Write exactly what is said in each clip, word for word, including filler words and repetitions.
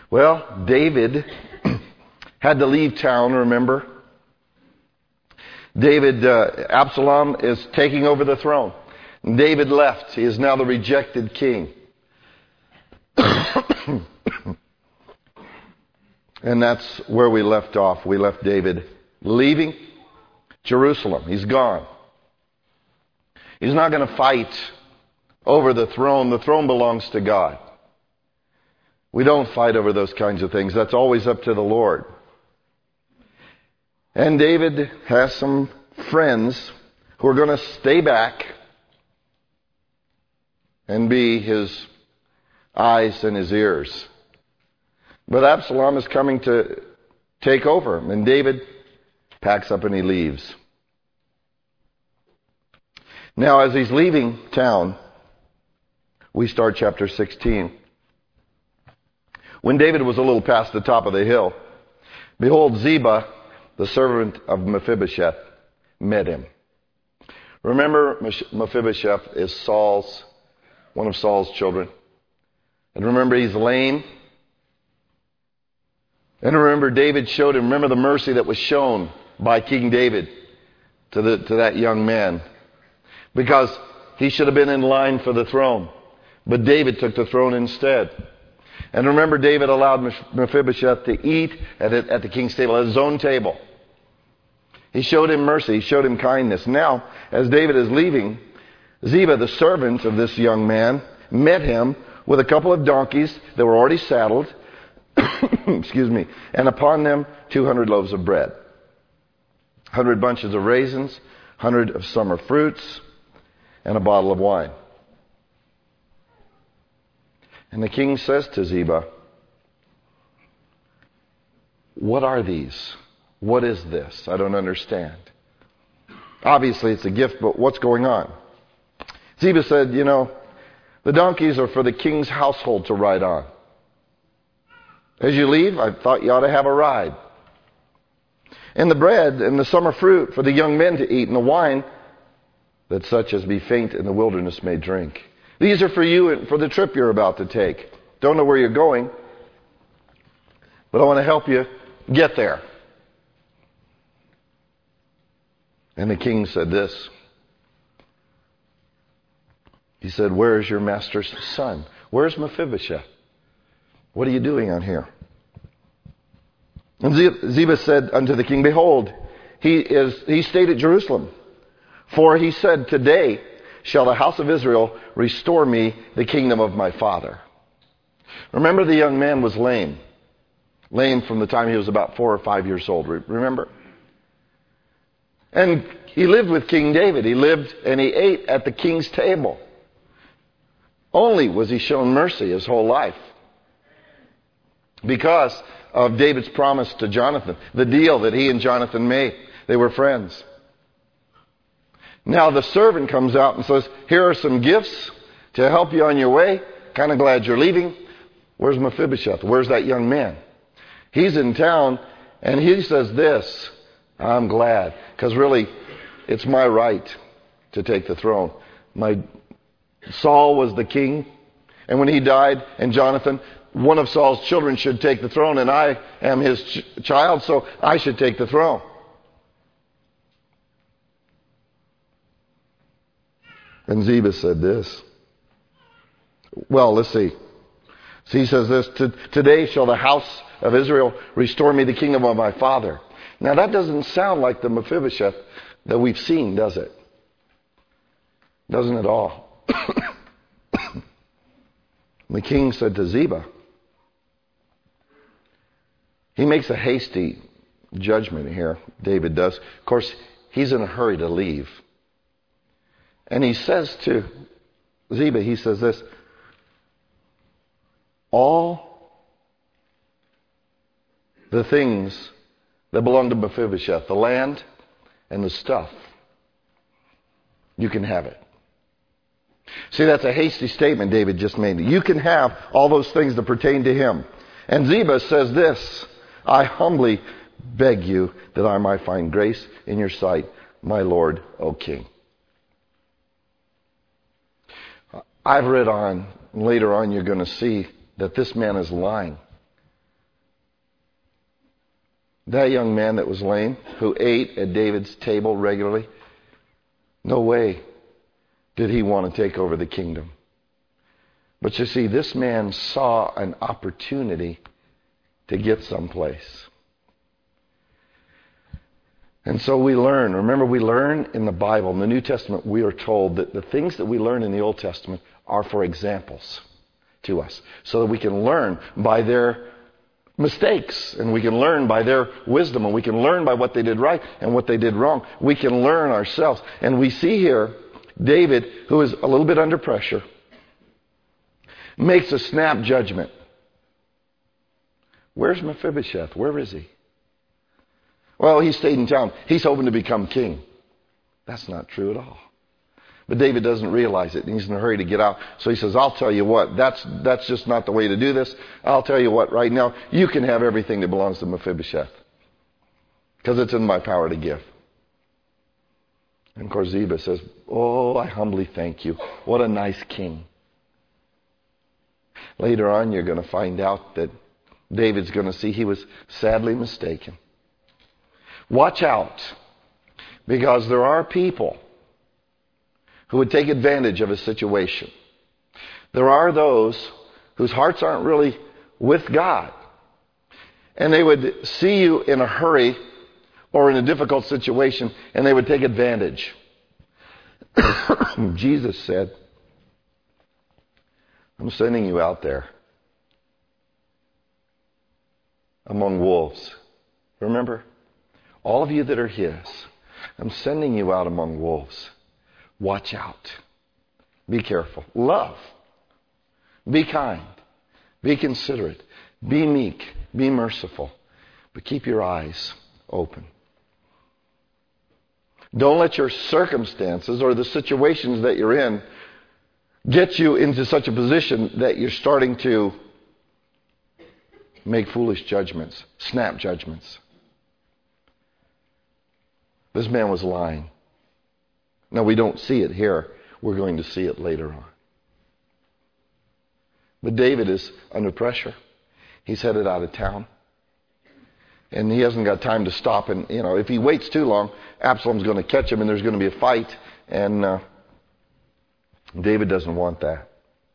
Well, David had to leave town, remember? David, uh, Absalom is taking over the throne. David left. He is now the rejected king. And that's where we left off. We left David leaving Jerusalem. He's gone. He's not going to fight over the throne. The throne belongs to God. We don't fight over those kinds of things. That's always up to the Lord. And David has some friends who are going to stay back and be his eyes and his ears. But Absalom is coming to take over, and David packs up and he leaves. Now, as he's leaving town, we start chapter sixteen. When David was a little past the top of the hill, behold, Ziba, the servant of Mephibosheth, met him. Remember, Mephibosheth is Saul's, one of Saul's children. And remember, he's lame. And remember, David showed him, remember the mercy that was shown by King David to, the, to that young man. Because he should have been in line for the throne. But David took the throne instead. And remember, David allowed Mephibosheth to eat at, it, at the king's table, at his own table. He showed him mercy. He showed him kindness. Now, as David is leaving, Ziba, the servant of this young man, met him with a couple of donkeys that were already saddled, excuse me, and upon them two hundred loaves of bread, one hundred bunches of raisins, one hundred of summer fruits, and a bottle of wine. And the king says to Ziba, "What are these? What is this? I don't understand." Obviously it's a gift, but what's going on? Ziba said, you know, the donkeys are for the king's household to ride on. As you leave, I thought you ought to have a ride. And the bread and the summer fruit for the young men to eat, and the wine that such as be faint in the wilderness may drink. These are for you and for the trip you're about to take. Don't know where you're going, but I want to help you get there. And the king said this. He said, "Where is your master's son? Where's Mephibosheth? What are you doing on here?" And Ziba said unto the king, "Behold, he is he stayed at Jerusalem. For he said, Today shall the house of Israel restore me the kingdom of my father." Remember, the young man was lame. Lame from the time he was about four or five years old. Remember? And he lived with King David. He lived and he ate at the king's table. Only was he shown mercy his whole life because of David's promise to Jonathan, the deal that he and Jonathan made. They were friends. Now the servant comes out and says, "Here are some gifts to help you on your way. Kind of glad you're leaving. Where's Mephibosheth? Where's that young man? He's in town." And he says this, "I'm glad, because really it's my right to take the throne. My Saul was the king, and when he died, and Jonathan, one of Saul's children, should take the throne, and I am his ch- child, so I should take the throne." And Ziba said this. Well, let's see. So he says this, "Today shall the house of Israel restore me the kingdom of my father." Now that doesn't sound like the Mephibosheth that we've seen, does it? Doesn't at all. The king said to Ziba, he makes a hasty judgment here, David does. Of course, he's in a hurry to leave. And he says to Ziba, he says this, "All the things that belong to Mephibosheth, the land and the stuff, you can have it." See, that's a hasty statement David just made. You can have all those things that pertain to him. And Ziba says this, "I humbly beg you that I might find grace in your sight, my Lord, O King." I've read on, later on you're going to see that this man is lying. That young man that was lame, who ate at David's table regularly, no way did he want to take over the kingdom. But you see, this man saw an opportunity to get someplace. And so we learn. Remember, we learn in the Bible, in the New Testament, we are told that the things that we learn in the Old Testament are for examples to us, so that we can learn by their mistakes, and we can learn by their wisdom, and we can learn by what they did right and what they did wrong. We can learn ourselves. And we see here David, who is a little bit under pressure, makes a snap judgment. Where's Mephibosheth? Where is he? Well, he stayed in town. He's hoping to become king. That's not true at all. But David doesn't realize it, and he's in a hurry to get out. So he says, I'll tell you what, that's that's just not the way to do this. I'll tell you what, right now, you can have everything that belongs to Mephibosheth, because it's in my power to give. And of course, Ziba says, oh, I humbly thank you. What a nice king. Later on, you're going to find out that David's going to see he was sadly mistaken. Watch out, because there are people who would take advantage of a situation. There are those whose hearts aren't really with God, and they would see you in a hurry or in a difficult situation, and they would take advantage. Jesus said, I'm sending you out there among wolves. Remember? All of you that are His, I'm sending you out among wolves. Watch out. Be careful. Love. Be kind. Be considerate. Be meek. Be merciful. But keep your eyes open. Don't let your circumstances or the situations that you're in get you into such a position that you're starting to make foolish judgments, snap judgments. This man was lying. Now, we don't see it here. We're going to see it later on. But David is under pressure. He's headed out of town. And he hasn't got time to stop. And, you know, if he waits too long, Absalom's going to catch him and there's going to be a fight. And uh, David doesn't want that.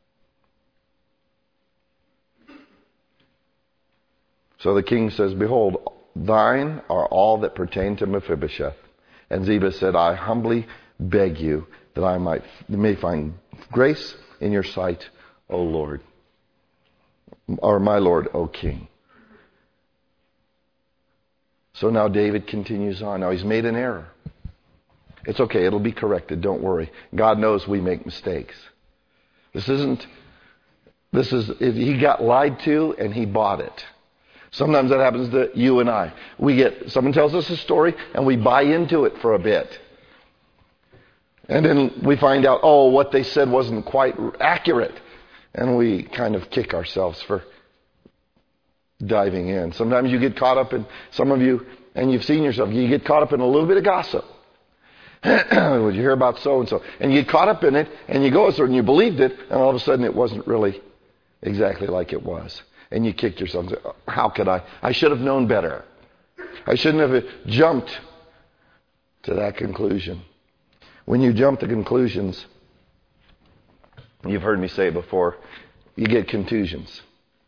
So the king says, behold, thine are all that pertain to Mephibosheth. And Ziba said, I humbly beg you that I might may find grace in your sight, O Lord, or my Lord, O King. So now David continues on. Now he's made an error. It's okay. It'll be corrected. Don't worry. God knows we make mistakes. This isn't, this is, he got lied to and he bought it. Sometimes that happens to you and I. We get, someone tells us a story and we buy into it for a bit. And then we find out, oh, what they said wasn't quite accurate. And we kind of kick ourselves for diving in. Sometimes you get caught up in, some of you, and you've seen yourself, you get caught up in a little bit of gossip. Would you hear about so-and-so? And you get caught up in it, and you go and you believed it, and all of a sudden it wasn't really exactly like it was. And you kicked yourself and said, how could I? I should have known better. I shouldn't have jumped to that conclusion. When you jump to conclusions, you've heard me say it before, you get contusions.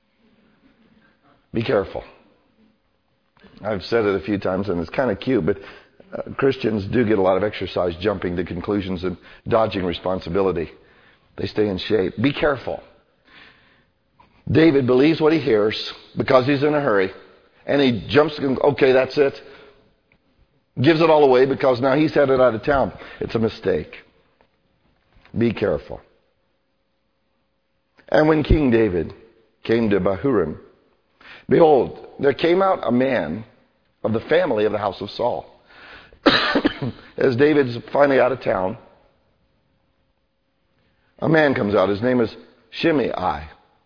Be careful. I've said it a few times and it's kind of cute, but uh, Christians do get a lot of exercise jumping to conclusions and dodging responsibility. They stay in shape. Be careful. David believes what he hears because he's in a hurry, and he jumps to, okay, that's it. Gives it all away because now he's headed out of town. It's a mistake. Be careful. And when King David came to Bahurim, behold, there came out a man of the family of the house of Saul. As David's finally out of town, a man comes out. His name is Shimei.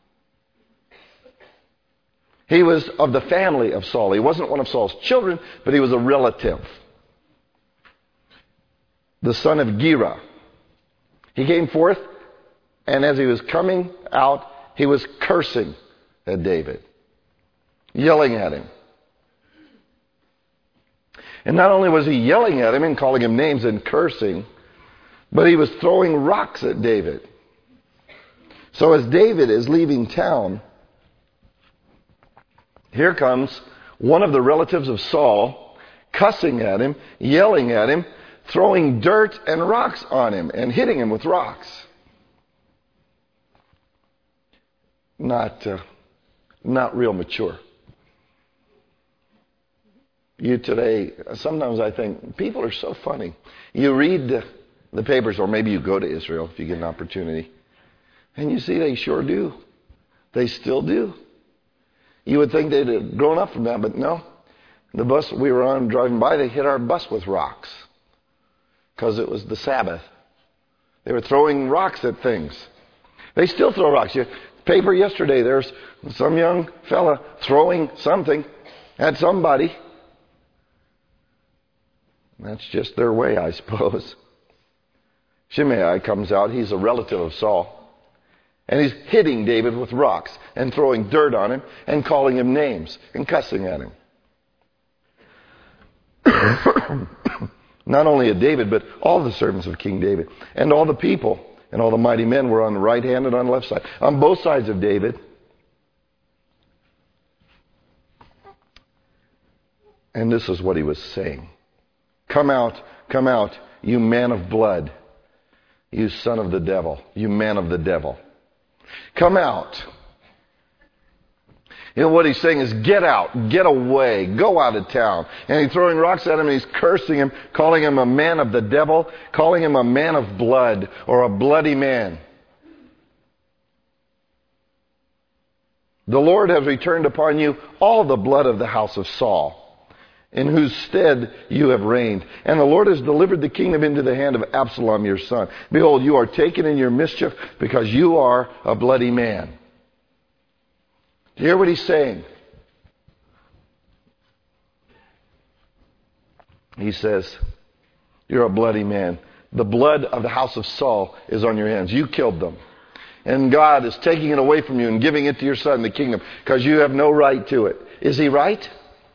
He was of the family of Saul. He wasn't one of Saul's children, but he was a relative. The son of Gera. He came forth, and as he was coming out, he was cursing at David, yelling at him. And not only was he yelling at him and calling him names and cursing, but he was throwing rocks at David. So as David is leaving town, here comes one of the relatives of Saul, cussing at him, yelling at him, throwing dirt and rocks on him, and hitting him with rocks. Not, uh, not real mature. You today, sometimes I think, people are so funny. You read the, the papers, or maybe you go to Israel if you get an opportunity, and you see they sure do. They still do. You would think they'd have grown up from that, but no. The bus we were on driving by, they hit our bus with rocks because it was the Sabbath. They were throwing rocks at things. They still throw rocks. You, paper yesterday, there's some young fella throwing something at somebody. That's just their way, I suppose. Shimei comes out. He's a relative of Saul. And he's hitting David with rocks and throwing dirt on him and calling him names and cussing at him. Not only at David, but all the servants of King David and all the people and all the mighty men were on the right hand and on the left side, on both sides of David. And this is what he was saying. Come out, come out, you man of blood, you son of the devil, you man of the devil. Come out. You know what he's saying is get out, get away, go out of town. And he's throwing rocks at him and he's cursing him, calling him a man of the devil, calling him a man of blood or a bloody man. The Lord has returned upon you all the blood of the house of Saul, in whose stead you have reigned. And the Lord has delivered the kingdom into the hand of Absalom your son. Behold, you are taken in your mischief because you are a bloody man. Do you hear what he's saying? He says, you're a bloody man. The blood of the house of Saul is on your hands. You killed them. And God is taking it away from you and giving it to your son, the kingdom, because you have no right to it. Is he right?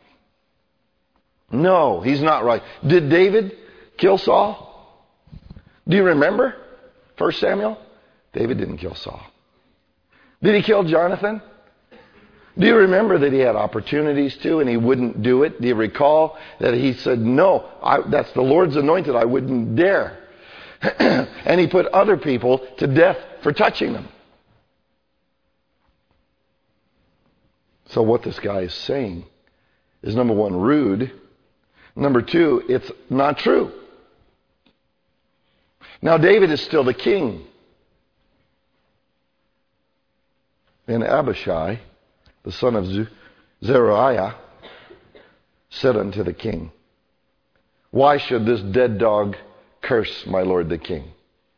No, he's not right. Did David kill Saul? Do you remember First Samuel? David didn't kill Saul. Did he kill Jonathan? Do you remember that he had opportunities to and he wouldn't do it? Do you recall that he said, no, I, that's the Lord's anointed, I wouldn't dare. And he put other people to death for touching them. So what this guy is saying is, number one, rude. Number two, it's not true. Now David is still the king. And Abishai, the son of Zeruiah, said unto the king, why should this dead dog curse my lord the king?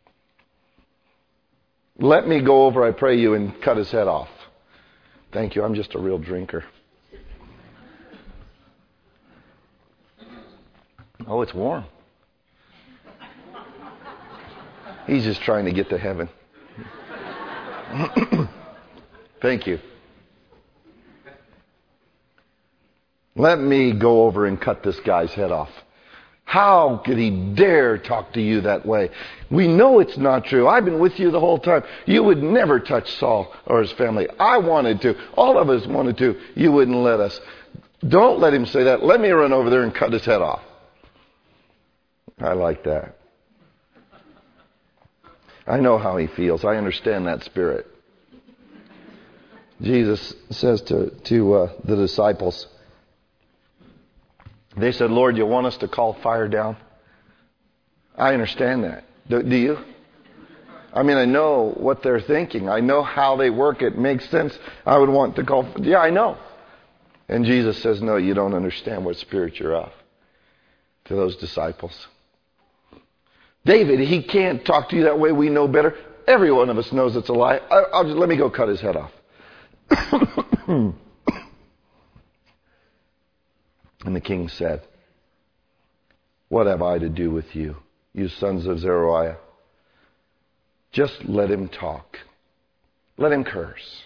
Let me go over, I pray you, and cut his head off. Thank you, I'm just a real drinker. Oh, it's warm. He's just trying to get to heaven. Thank you. Let me go over and cut this guy's head off. How could he dare talk to you that way? We know it's not true. I've been with you the whole time. You would never touch Saul or his family. I wanted to. All of us wanted to. You wouldn't let us. Don't let him say that. Let me run over there and cut his head off. I like that. I know how he feels. I understand that spirit. Jesus says to, to uh, the disciples, they said, Lord, you want us to call fire down? I understand that. Do, do you? I mean, I know what they're thinking. I know how they work. It makes sense. I would want to call. Yeah, I know. And Jesus says, no, you don't understand what spirit you're of. To those disciples. David, he can't talk to you that way. We know better. Every one of us knows it's a lie. I, I'll just, let me go cut his head off. And the king said, what have I to do with you, you sons of Zeruiah? Just let him talk. Let him curse.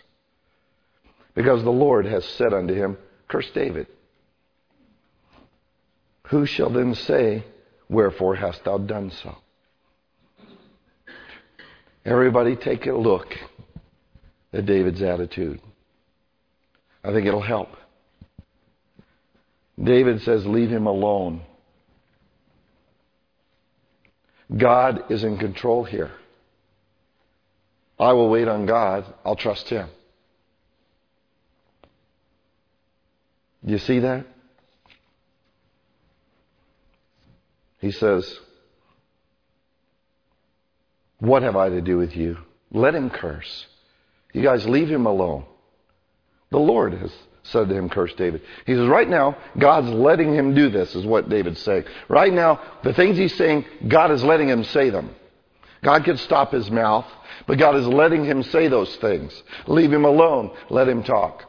Because the Lord has said unto him, curse David. who shall then say, wherefore hast thou done so? Everybody take a look at David's attitude. I think it'll help. David says, leave him alone. God is in control here. I will wait on God. I'll trust Him. Do you see that? He says, what have I to do with you? Let him curse. You guys leave him alone. The Lord has said to him, curse David. He says, right now, God's letting him do this, is what David's saying. Right now, the things he's saying, God is letting him say them. God could stop his mouth, but God is letting him say those things. Leave him alone. Let him talk.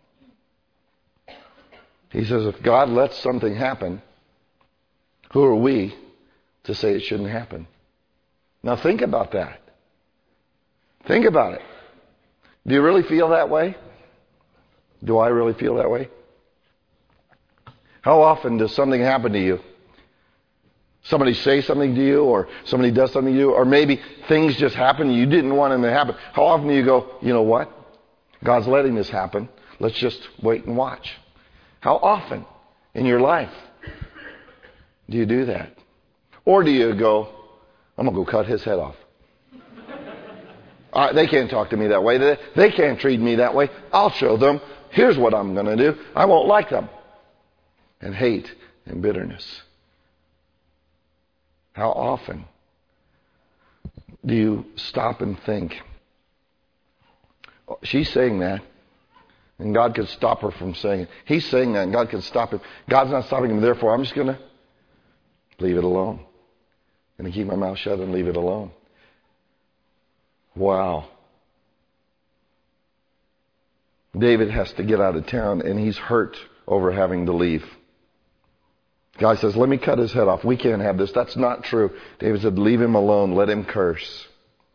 He says, if God lets something happen, who are we to say it shouldn't happen? Now think about that. Think about it. Do you really feel that way? Do I really feel that way? How often does something happen to you? Somebody say something to you, or somebody does something to you, or maybe things just happen and you didn't want them to happen. How often do you go, you know what? God's letting this happen. Let's just wait and watch. How often in your life do you do that? Or do you go, I'm going to go cut his head off. Uh, they can't talk to me that way. They, they can't treat me that way. I'll show them. Here's what I'm going to do. I won't like them. And hate and bitterness. How often do you stop and think, she's saying that, and God could stop her from saying it. He's saying that, and God could stop him. God's not stopping him, therefore I'm just going to leave it alone. I'm going to keep my mouth shut and leave it alone. Wow. David has to get out of town, and he's hurt over having to leave. Guy says, let me cut his head off. We can't have this. That's not true. David said, leave him alone. Let him curse.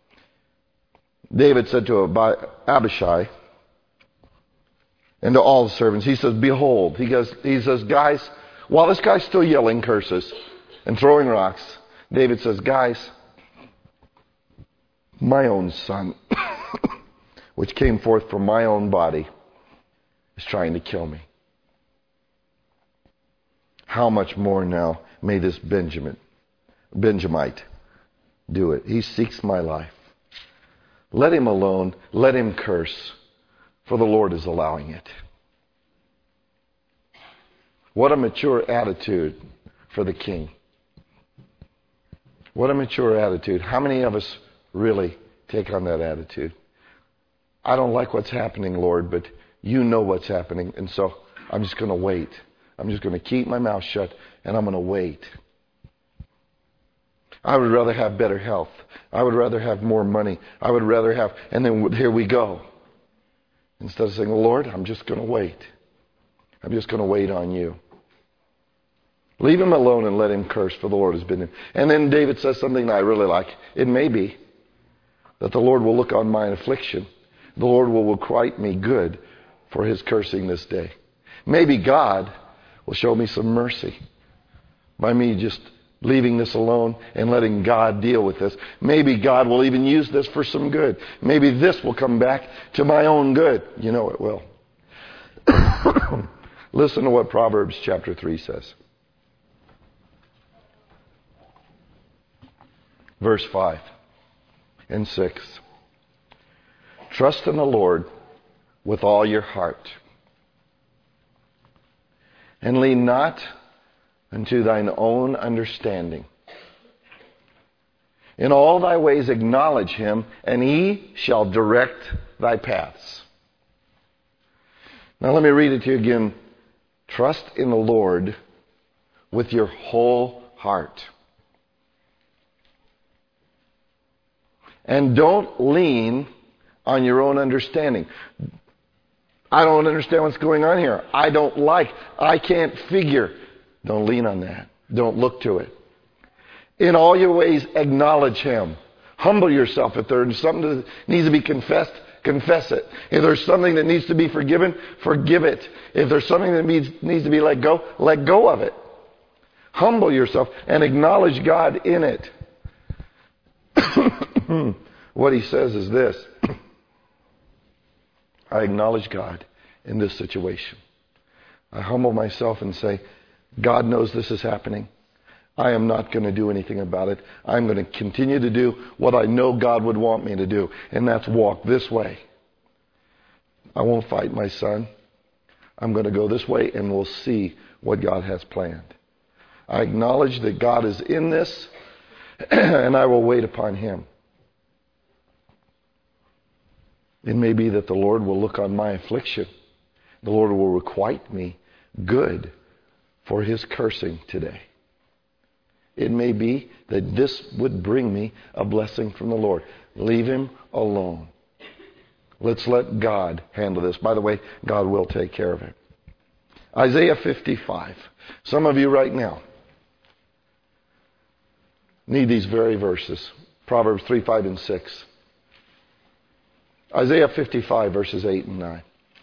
David said to Abishai and to all the servants, he says, behold. He goes, he says, guys, while this guy's still yelling curses and throwing rocks, David says, guys, my own son, which came forth from my own body, is trying to kill me. How much more now may this Benjamin, Benjamite do it? He seeks my life. Let him alone. Let him curse, for the Lord is allowing it. What a mature attitude for the king. What a mature attitude. How many of us really take on that attitude? I don't like what's happening, Lord, but you know what's happening, and so I'm just going to wait. I'm just going to keep my mouth shut, and I'm going to wait. I would rather have better health. I would rather have more money. I would rather have, and then here we go. Instead of saying, Lord, I'm just going to wait. I'm just going to wait on you. Leave him alone and let him curse, for the Lord has been in. And then David says something that I really like. It may be that the Lord will look on my affliction. The Lord will requite me good for his cursing this day. Maybe God will show me some mercy by me just leaving this alone and letting God deal with this. Maybe God will even use this for some good. Maybe this will come back to my own good. You know it will. Listen to what Proverbs chapter three says. Verse five and six. Trust in the Lord with all your heart, and lean not unto thine own understanding. In all thy ways acknowledge him, and he shall direct thy paths. Now let me read it to you again. Trust in the Lord with your whole heart. And don't lean on your own understanding. I don't understand what's going on here. I don't like. I can't figure. Don't lean on that. Don't look to it. In all your ways, acknowledge him. Humble yourself. If there's something that needs to be confessed, confess it. If there's something that needs to be forgiven, forgive it. If there's something that needs, needs to be let go, let go of it. Humble yourself and acknowledge God in it. What he says is this. I acknowledge God in this situation. I humble myself and say, God knows this is happening. I am not going to do anything about it. I'm going to continue to do what I know God would want me to do, and that's walk this way. I won't fight my son. I'm going to go this way, and we'll see what God has planned. I acknowledge that God is in this, and I will wait upon him. It may be that the Lord will look on my affliction. The Lord will requite me good for his cursing today. It may be that this would bring me a blessing from the Lord. Leave him alone. Let's let God handle this. By the way, God will take care of it. Isaiah fifty-five. Some of you right now need these very verses. Proverbs three, five, and six. Isaiah fifty-five, verses eight and nine.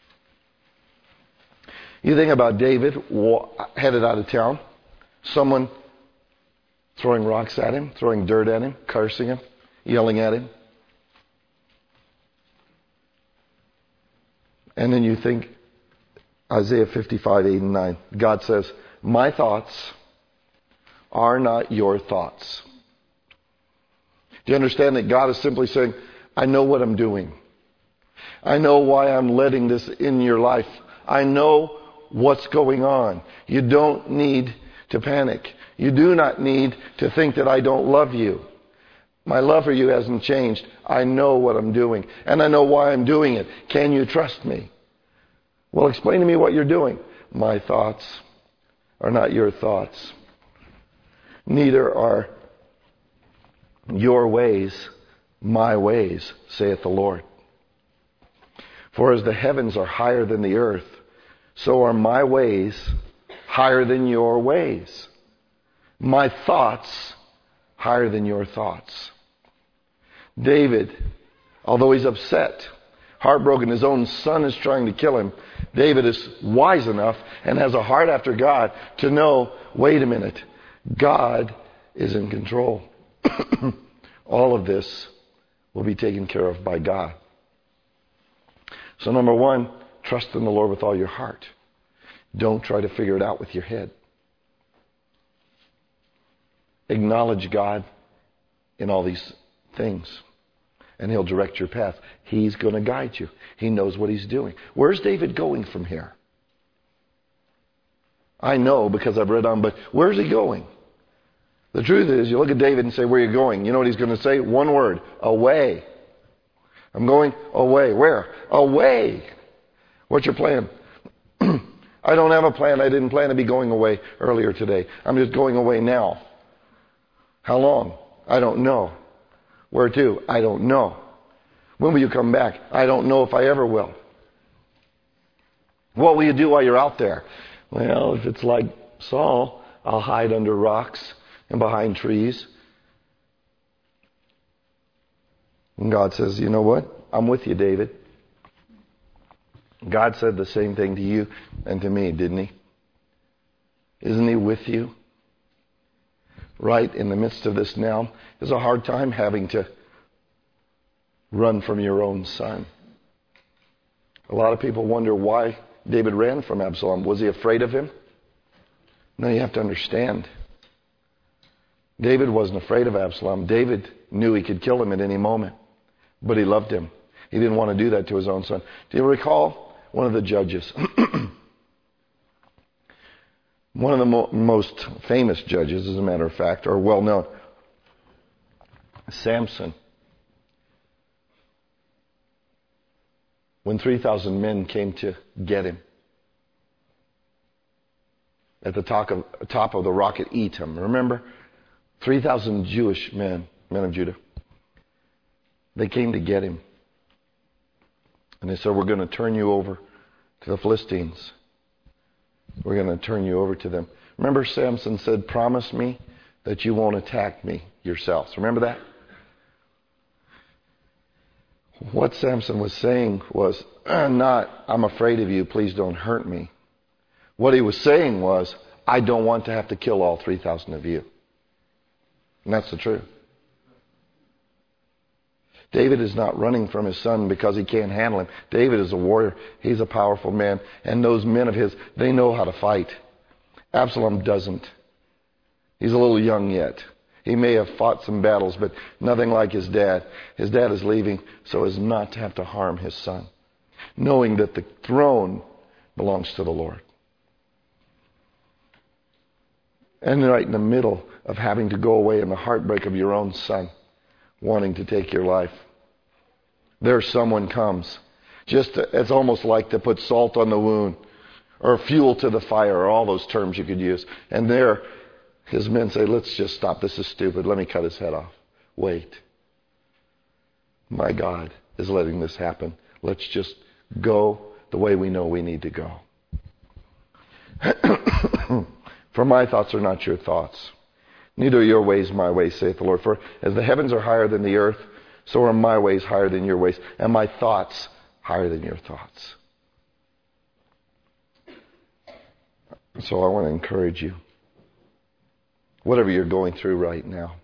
You think about David headed out of town. Someone throwing rocks at him, throwing dirt at him, cursing him, yelling at him. And then you think, Isaiah fifty-five, eight and nine. God says, my thoughts are not your thoughts. Do you understand that God is simply saying, I know what I'm doing. I know why I'm letting this in your life. I know what's going on. You don't need to panic. You do not need to think that I don't love you. My love for you hasn't changed. I know what I'm doing. And I know why I'm doing it. Can you trust me? Well, explain to me what you're doing. My thoughts are not your thoughts. Neither are your ways my ways, saith the Lord. For as the heavens are higher than the earth, so are my ways higher than your ways. My thoughts higher than your thoughts. David, although he's upset, heartbroken, his own son is trying to kill him, David is wise enough and has a heart after God to know, wait a minute, God is in control. All of this will be taken care of by God. So number one, trust in the Lord with all your heart. Don't try to figure it out with your head. Acknowledge God in all these things, and he'll direct your path. He's going to guide you. He knows what he's doing. Where's David going from here? I know because I've read on, but where's he going? The truth is, you look at David and say, where are you going? You know what he's going to say? One word, away. I'm going away. Where? Away. What's your plan? I don't have a plan. I didn't plan to be going away earlier today. I'm just going away now. How long? I don't know. Where to? I don't know. When will you come back? I don't know if I ever will. What will you do while you're out there? Well, if it's like Saul, I'll hide under rocks and behind trees. And God says, you know what? I'm with you, David. God said the same thing to you and to me, didn't he? Isn't he with you? Right in the midst of this now is a hard time having to run from your own son. A lot of people wonder why David ran from Absalom. Was he afraid of him? No, you have to understand. David wasn't afraid of Absalom. David knew he could kill him at any moment, but he loved him. He didn't want to do that to his own son. Do you recall one of the judges? One of the mo- most famous judges, as a matter of fact, or well known, Samson. When three thousand men came to get him at the top of, top of the rock at Etam, remember? three thousand Jewish men, men of Judah. They came to get him. And they said, we're going to turn you over to the Philistines. We're going to turn you over to them. Remember, Samson said, promise me that you won't attack me yourselves. Remember that? What Samson was saying was not, I'm afraid of you, please don't hurt me. What he was saying was, I don't want to have to kill all three thousand of you. And that's the truth. David is not running from his son because he can't handle him. David is a warrior. He's a powerful man. And those men of his, they know how to fight. Absalom doesn't. He's a little young yet. He may have fought some battles, but nothing like his dad. His dad is leaving so as not to have to harm his son, knowing that the throne belongs to the Lord. And right in the middle of having to go away in the heartbreak of your own son wanting to take your life, there someone comes. Just to, it's almost like to put salt on the wound or fuel to the fire, or all those terms you could use. And there, his men say, let's just stop. This is stupid. Let me cut his head off. Wait. My God is letting this happen. Let's just go the way we know we need to go. For my thoughts are not your thoughts, neither are your ways my ways, saith the Lord. For as the heavens are higher than the earth, so are my ways higher than your ways, and my thoughts higher than your thoughts. So I want to encourage you, whatever you're going through right now,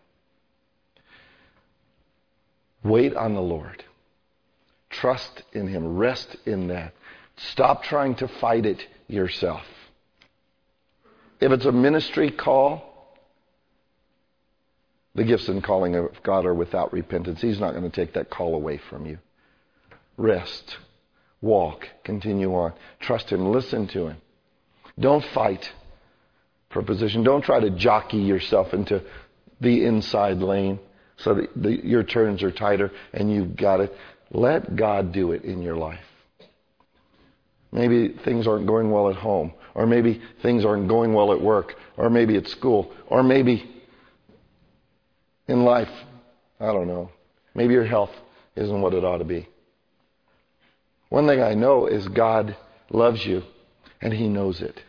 wait on the Lord. Trust in Him. Rest in that. Stop trying to fight it yourself. If it's a ministry call, the gifts and calling of God are without repentance. He's not going to take that call away from you. Rest. Walk. Continue on. Trust Him. Listen to Him. Don't fight for position. Don't try to jockey yourself into the inside lane so that the, your turns are tighter and you've got it. Let God do it in your life. Maybe things aren't going well at home, or maybe things aren't going well at work, or maybe at school, or maybe in life, I don't know. Maybe your health isn't what it ought to be. One thing I know is God loves you, and He knows it.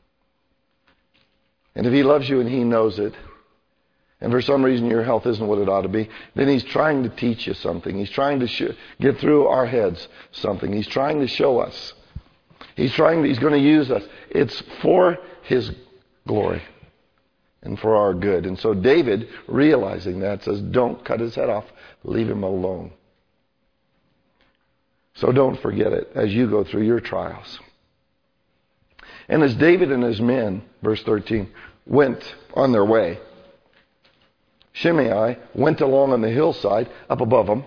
And if He loves you and He knows it, and for some reason your health isn't what it ought to be, then He's trying to teach you something. He's trying to sh- get through our heads something. He's trying to show us. He's trying to, He's going to use us. It's for His glory and for our good. And so David, realizing that, says, don't cut his head off. Leave him alone. So don't forget it as you go through your trials. And as David and his men, verse thirteen, went on their way, Shimei went along on the hillside up above them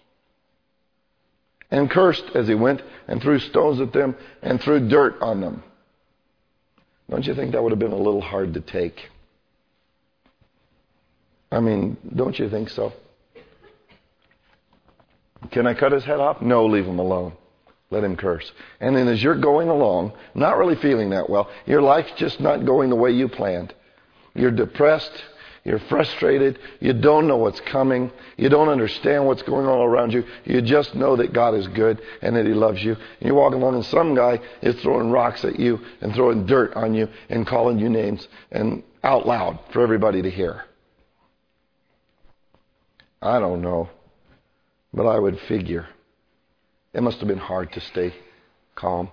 and cursed as he went and threw stones at them and threw dirt on them. Don't you think that would have been a little hard to take? I mean, don't you think so? Can I cut his head off? No, leave him alone. Let him curse. And then as you're going along, not really feeling that well, your life's just not going the way you planned. You're depressed. You're frustrated. You don't know what's coming. You don't understand what's going on around you. You just know that God is good and that He loves you. And you're walking along and some guy is throwing rocks at you and throwing dirt on you and calling you names and out loud for everybody to hear. I don't know, but I would figure it must have been hard to stay calm.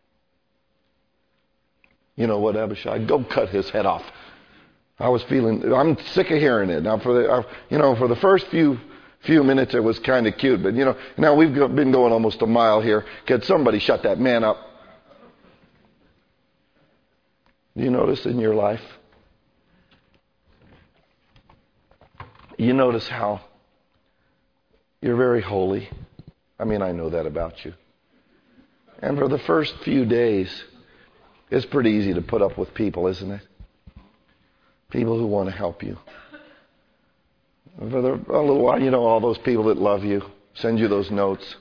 You know what, Abishai? Go cut his head off. I was feeling, I'm sick of hearing it. Now, for the, uh, you know, for the first few few minutes, it was kind of cute. But, you know, now we've go, been going almost a mile here. Could somebody shut that man up? Do you notice in your life? You notice how you're very holy. I mean, I know that about you. And for the first few days, it's pretty easy to put up with people, isn't it? People who want to help you. For the, a little while, you know, all those people that love you, send you those notes.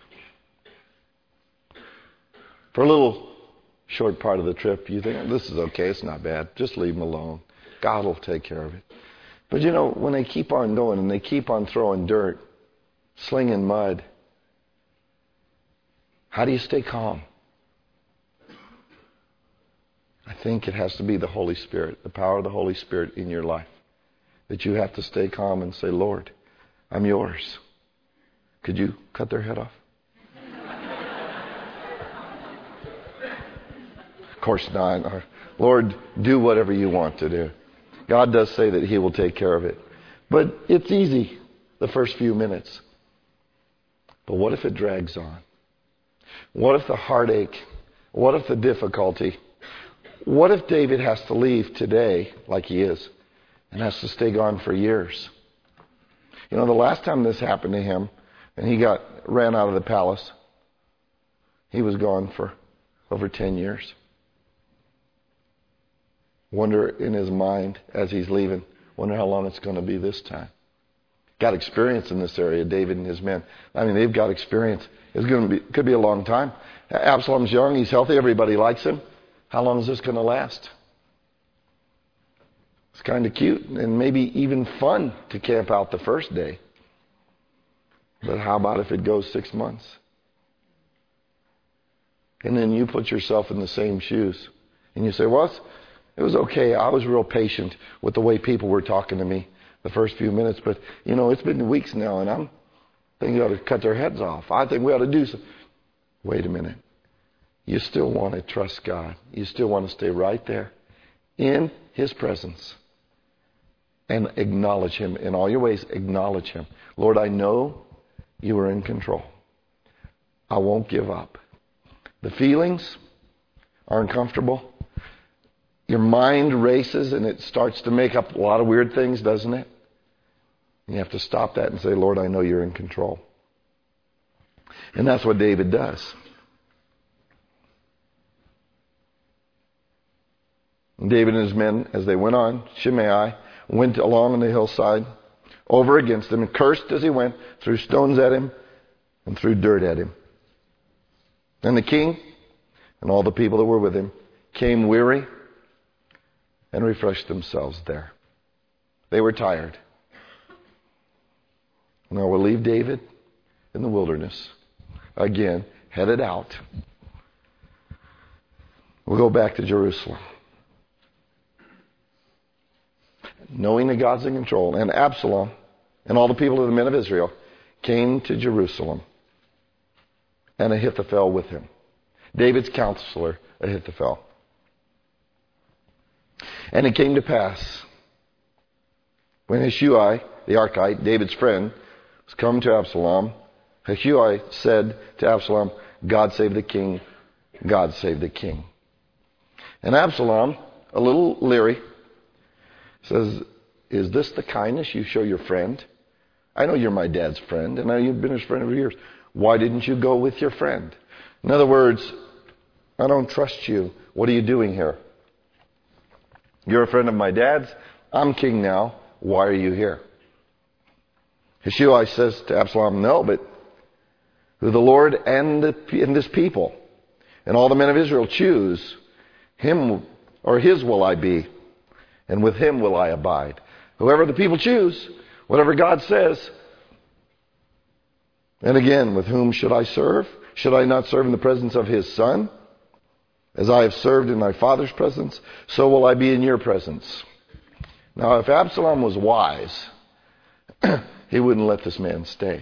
For a little short part of the trip, you think, this is okay, it's not bad. Just leave them alone. God will take care of it. But you know, when they keep on going and they keep on throwing dirt, slinging mud, how do you stay calm? I think it has to be the Holy Spirit, the power of the Holy Spirit in your life. That you have to stay calm and say, Lord, I'm yours. Could you cut their head off? Of course not. Lord, do whatever you want to do. God does say that he will take care of it. But it's easy the first few minutes. But what if it drags on? What if the heartache? What if the difficulty? What if David has to leave today, like he is, and has to stay gone for years? You know, the last time this happened to him, and he got ran out of the palace, he was gone for over ten years. Wonder in his mind as he's leaving, wonder how long it's going to be this time. Got experience in this area, David and his men. I mean, they've got experience. It's going to be, could be a long time. Absalom's young, he's healthy, everybody likes him. How long is this going to last? It's kind of cute and maybe even fun to camp out the first day. But how about if it goes six months? And then you put yourself in the same shoes. And you say, well, it's, it was okay. I was real patient with the way people were talking to me the first few minutes. But, you know, it's been weeks now, and I'm thinking we ought to cut their heads off. I think we ought to do something. Wait a minute. You still want to trust God. You still want to stay right there in his presence and acknowledge him. In all your ways, acknowledge him. Lord, I know you are in control. I won't give up. The feelings are uncomfortable. Your mind races and it starts to make up a lot of weird things, doesn't it? And you have to stop that and say, Lord, I know you're in control. And that's what David does. And David and his men, as they went on, Shimei went along on the hillside over against him and cursed as he went, threw stones at him and threw dirt at him. And the king and all the people that were with him came weary and refreshed themselves there. They were tired. Now we'll leave David in the wilderness. Again, headed out. We'll go back to Jerusalem. Knowing that God's in control. And Absalom and all the people of the men of Israel came to Jerusalem. And Ahithophel with him. David's counselor, Ahithophel. And it came to pass, when Hushai, the Archite, David's friend, was come to Absalom, Hushai said to Absalom, God save the king, God save the king. And Absalom, a little leery, says, is this the kindness you show your friend? I know you're my dad's friend, and I know you've been his friend for years. Why didn't you go with your friend? In other words, I don't trust you. What are you doing here? You're a friend of my dad's. I'm king now. Why are you here? Hushai says to Absalom, no, but who the Lord and, the, and this people and all the men of Israel choose, him or his will I be, and with him will I abide. Whoever the people choose, whatever God says. And again, with whom should I serve? Should I not serve in the presence of his son? As I have served in my father's presence, so will I be in your presence. Now, if Absalom was wise, he wouldn't let this man stay.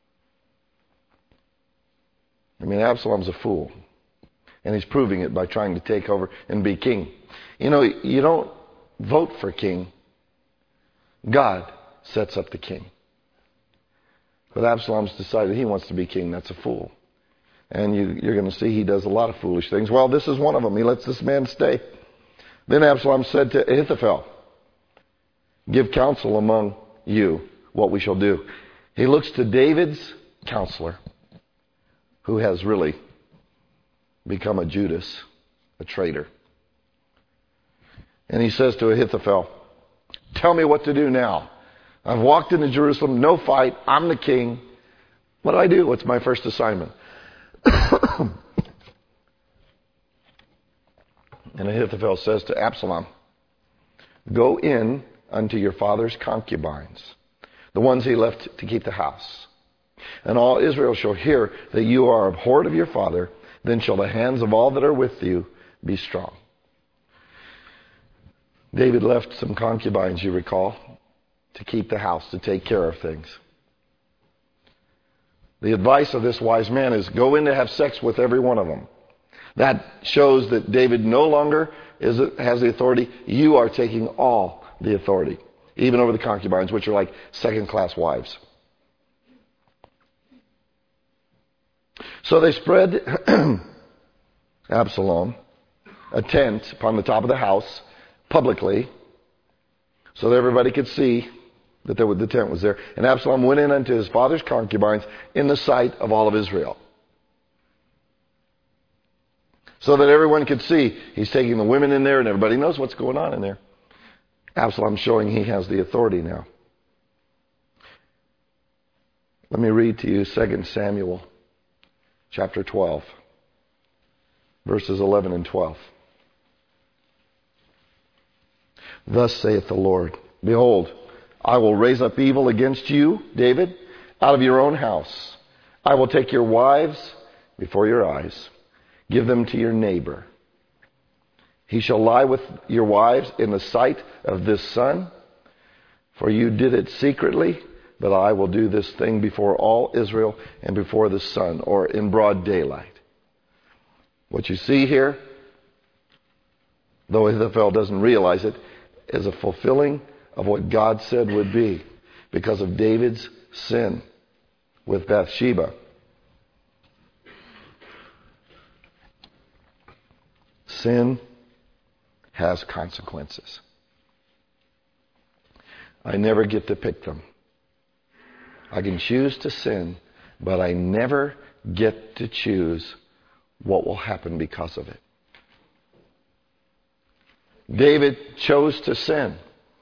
I mean, Absalom's a fool. And he's proving it by trying to take over and be king. You know, you don't vote for king. God sets up the king. But Absalom's decided he wants to be king. That's a fool. And you, you're going to see he does a lot of foolish things. Well, this is one of them. He lets this man stay. Then Absalom said to Ahithophel, give counsel among you what we shall do. He looks to David's counselor, who has really become a Judas, a traitor. And he says to Ahithophel, tell me what to do now. I've walked into Jerusalem, no fight, I'm the king. What do I do? What's my first assignment? And Ahithophel says to Absalom, go in unto your father's concubines, the ones he left to keep the house. And all Israel shall hear that you are abhorred of your father, then shall the hands of all that are with you be strong. David left some concubines, you recall, to keep the house, to take care of things. The advice of this wise man is go in to have sex with every one of them. That shows that David no longer is has the authority, you are taking all the authority, even over the concubines, which are like second-class wives. So they spread Absalom a tent upon the top of the house publicly, so that everybody could see that there was, the tent was there. And Absalom went in unto his father's concubines in the sight of all of Israel, so that everyone could see. He's taking the women in there, and everybody knows what's going on in there. Absalom showing he has the authority now. Let me read to you Second Samuel chapter twelve, verses eleven and twelve. Thus saith the Lord, behold, I will raise up evil against you, David, out of your own house. I will take your wives before your eyes, give them to your neighbor. He shall lie with your wives in the sight of this sun, for you did it secretly, but I will do this thing before all Israel and before the sun, or in broad daylight. What you see here, though Ahithophel doesn't realize it, is a fulfilling of what God said would be because of David's sin with Bathsheba. Sin has consequences. I never get to pick them. I can choose to sin, but I never get to choose what will happen because of it. David chose to sin,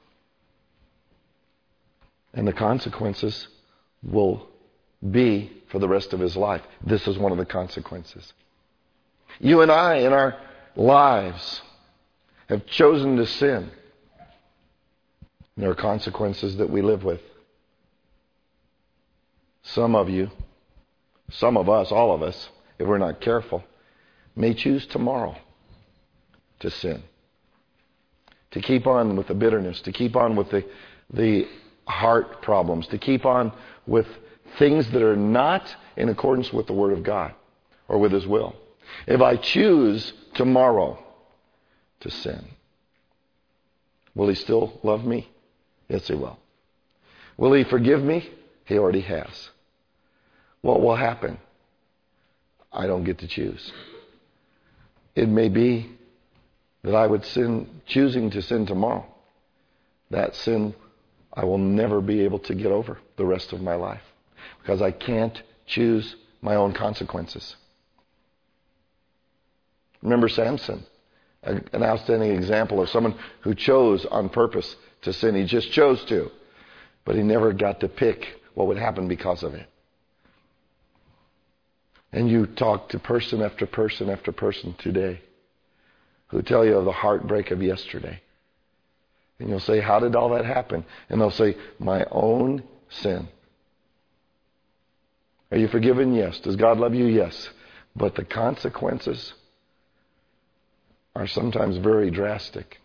and the consequences will be for the rest of his life. This is one of the consequences. You and I, in our lives, have chosen to sin. There are consequences that we live with. Some of you, some of us, all of us, if we're not careful, may choose tomorrow to sin. To keep on with the bitterness, to keep on with the, the heart problems, to keep on with things that are not in accordance with the Word of God or with His will. If I choose tomorrow to sin, will He still love me? Yes, He will. Will He forgive me? He already has. What will happen? I don't get to choose. It may be that I would sin, choosing to sin tomorrow. That sin I will never be able to get over the rest of my life, because I can't choose my own consequences. Remember Samson, an outstanding example of someone who chose on purpose to sin. He just chose to, but he never got to pick what would happen because of it. And you talk to person after person after person today who tell you of the heartbreak of yesterday. And you'll say, how did all that happen? And they'll say, my own sin. Are you forgiven? Yes. Does God love you? Yes. But the consequences are sometimes very drastic.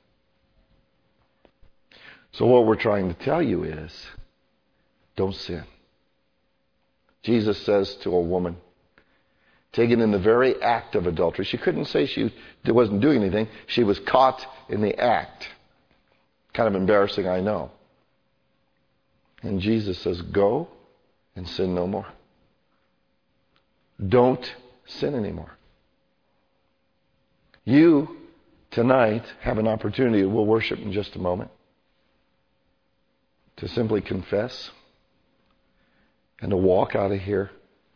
So what we're trying to tell you is, don't sin. Jesus says to a woman, taken in the very act of adultery. She couldn't say she wasn't doing anything. She was caught in the act. Kind of embarrassing, I know. And Jesus says, go and sin no more. Don't sin anymore. You, tonight, have an opportunity, we'll worship in just a moment, to simply confess and to walk out of here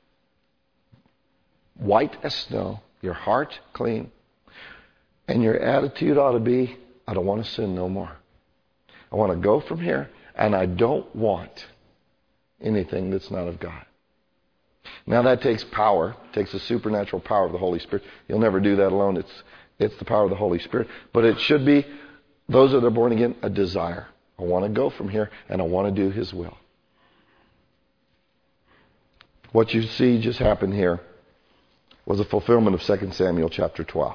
white as snow, your heart clean, and your attitude ought to be, I don't want to sin no more. I want to go from here, and I don't want anything that's not of God. Now that takes power, takes the supernatural power of the Holy Spirit. You'll never do that alone. It's it's the power of the Holy Spirit. But it should be, those that are born again, a desire. I want to go from here, and I want to do His will. What you see just happen here was a fulfillment of Second Samuel chapter twelve.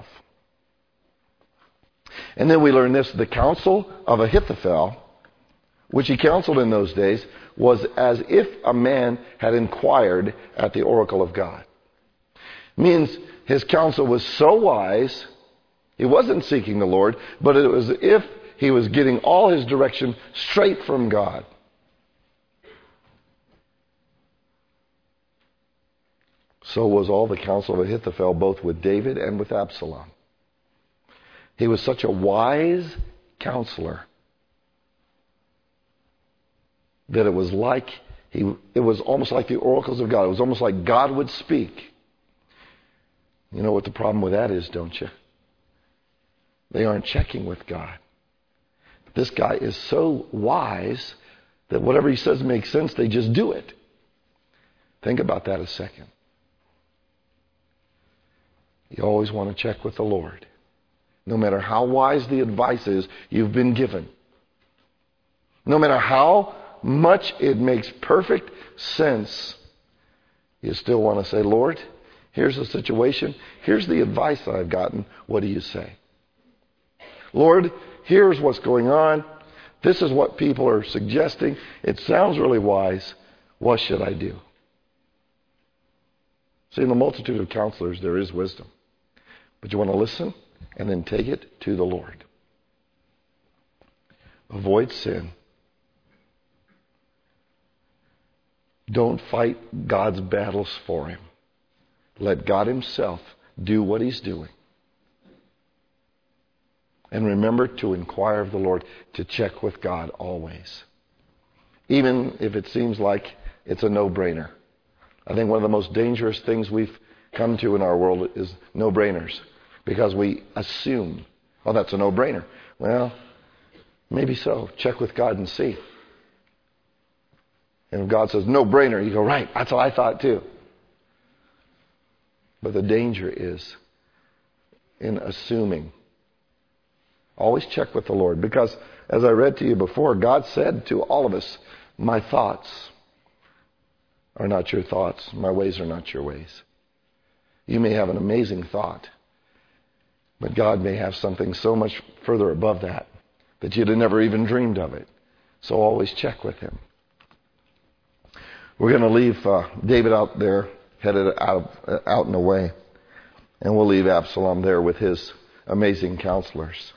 And then we learn this, the counsel of Ahithophel, which he counseled in those days, was as if a man had inquired at the oracle of God. Means his counsel was so wise He wasn't seeking the Lord, but it was as if he was getting all his direction straight from God. So was all the counsel of Ahithophel, both with David and with Absalom. He was such a wise counselor that it was like he, it was almost like the oracles of God. It was almost like God would speak. You know what the problem with that is, don't you? They aren't checking with God. This guy is so wise that whatever he says makes sense. They just do it. Think about that a second. You always want to check with the Lord. No matter how wise the advice is you've been given. No matter how much it makes perfect sense, you still want to say, Lord, here's the situation. Here's the advice that I've gotten. What do you say? Lord, here's what's going on. This is what people are suggesting. It sounds really wise. What should I do? See, in the multitude of counselors, there is wisdom. But you want to listen and then take it to the Lord. Avoid sin. Don't fight God's battles for him. Let God himself do what he's doing. And remember to inquire of the Lord, to check with God always. Even if it seems like it's a no-brainer. I think one of the most dangerous things we've come to in our world is no-brainers. Because we assume, oh, that's a no-brainer. Well, maybe so. Check with God and see. And if God says no-brainer, you go, right, that's what I thought too. But the danger is in assuming. Always check with the Lord. Because as I read to you before, God said to all of us, my thoughts are not your thoughts. My ways are not your ways. You may have an amazing thought, but God may have something so much further above that that you'd have never even dreamed of it. So always check with him. We're going to leave uh, David out there, headed out, uh, out and away. And we'll leave Absalom there with his amazing counselors.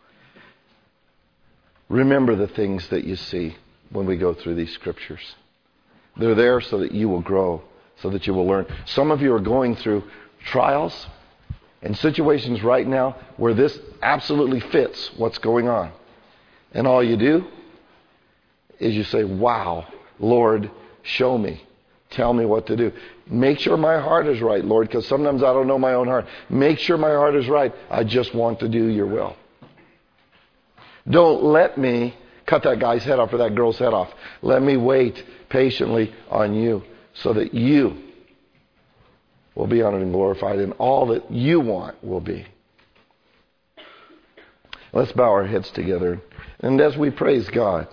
Remember the things that you see when we go through these scriptures. They're there so that you will grow, so that you will learn. Some of you are going through trials and situations right now where this absolutely fits what's going on. And all you do is you say, wow, Lord, show me. Tell me what to do. Make sure my heart is right, Lord, because sometimes I don't know my own heart. Make sure my heart is right. I just want to do your will. Don't let me cut that guy's head off or that girl's head off. Let me wait patiently on you so that you will be honored and glorified and all that you want will be. Let's bow our heads together. And as we praise God,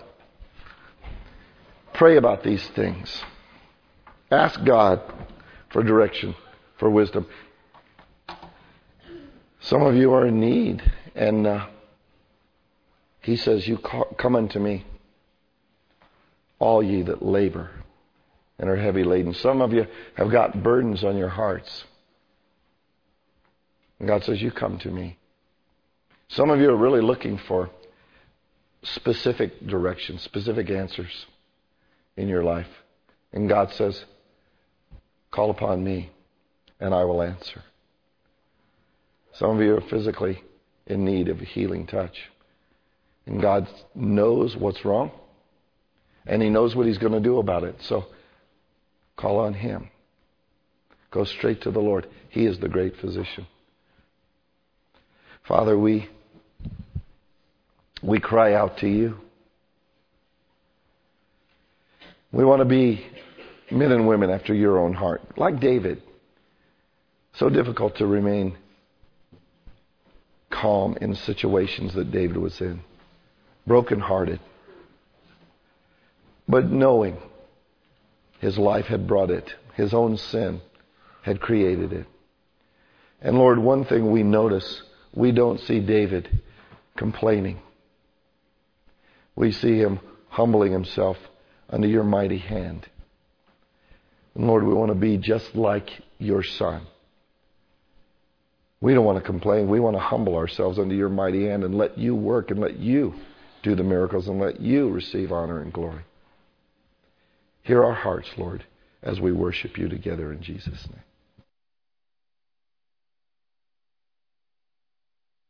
pray about these things. Ask God for direction, for wisdom. Some of you are in need, and uh, he says, you come unto me, all ye that labor and are heavy laden. Some of you have got burdens on your hearts. And God says, you come to me. Some of you are really looking for specific direction, specific answers in your life. And God says, call upon me and I will answer. Some of you are physically in need of a healing touch. And God knows what's wrong. And he knows what he's going to do about it. So call on him. Go straight to the Lord. He is the great physician. Father, we we cry out to you. We want to be men and women after your own heart, like David. So difficult to remain calm in situations that David was in. Brokenhearted. But knowing his life had brought it. His own sin had created it. And Lord, one thing we notice, we don't see David complaining. We see him humbling himself under your mighty hand. And Lord, we want to be just like your Son. We don't want to complain. We want to humble ourselves under your mighty hand and let you work and let you do the miracles and let you receive honor and glory. Hear our hearts, Lord, as we worship you together in Jesus' name.